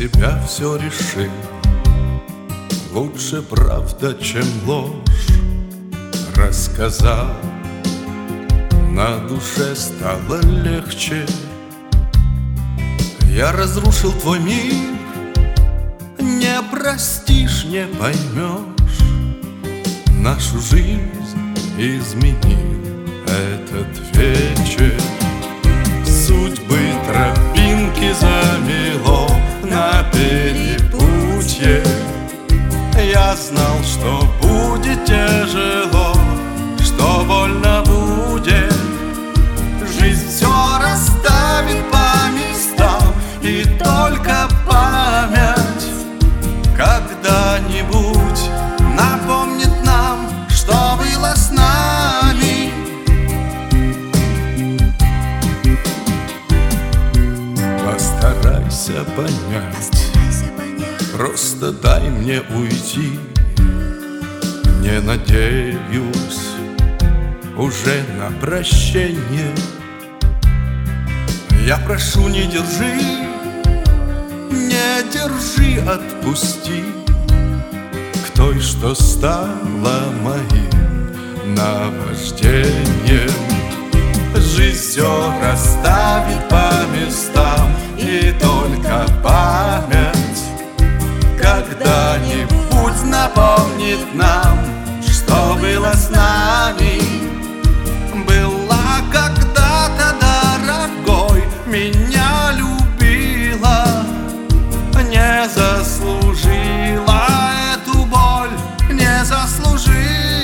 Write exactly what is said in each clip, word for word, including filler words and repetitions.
себя все решил. Лучше правда, чем ложь. Рассказал, на душе стало легче. Я разрушил твой мир, не простишь, не поймешь. Нашу жизнь изменил этот вечер. Судьбы тропинки замело на перепутье. Я знал, что будет тяжело, что больно будет. Жизнь все расставит по местам, и только память когда-нибудь напомнит нам, что было с нами. Постарайся понять, просто дай мне уйти. Не надеюсь уже на прощение. Я прошу, не держи, не держи, отпусти к той, что стала моим наваждением. Жизнь все расставит по местам, и только память когда-нибудь напомнит нам, что было с нами. Была когда-то дорогой, меня любила, не заслужила эту боль, не заслужила.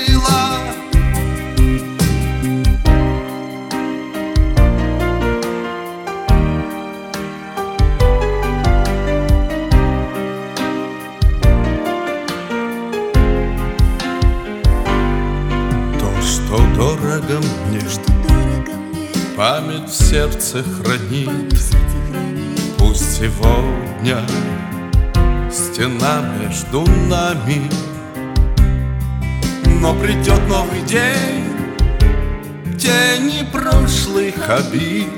Что дорого мне, память в сердце хранит. Пусть сегодня стена между нами, но придет новый день, тени прошлых обид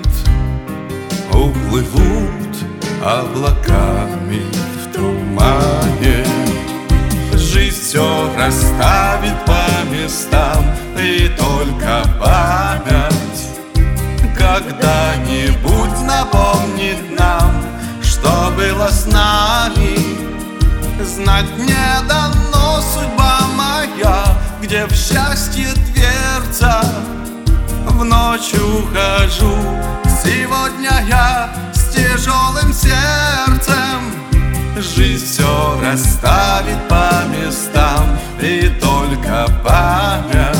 уплывут облаками в тумане. Жизнь все расставит по местам, и только память когда-нибудь напомнит нам, что было с нами. Знать не дано, судьба моя, где в счастье дверца. В ночь ухожу, сегодня я с тяжелым сердцем. Жизнь все расставит по местам, и только память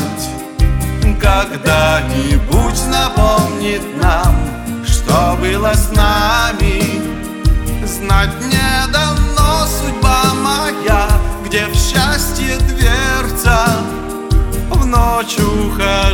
когда-нибудь напомнит нам, что было с нами. Знать не дано, судьба моя, где в счастье дверца. В ночь ухожу,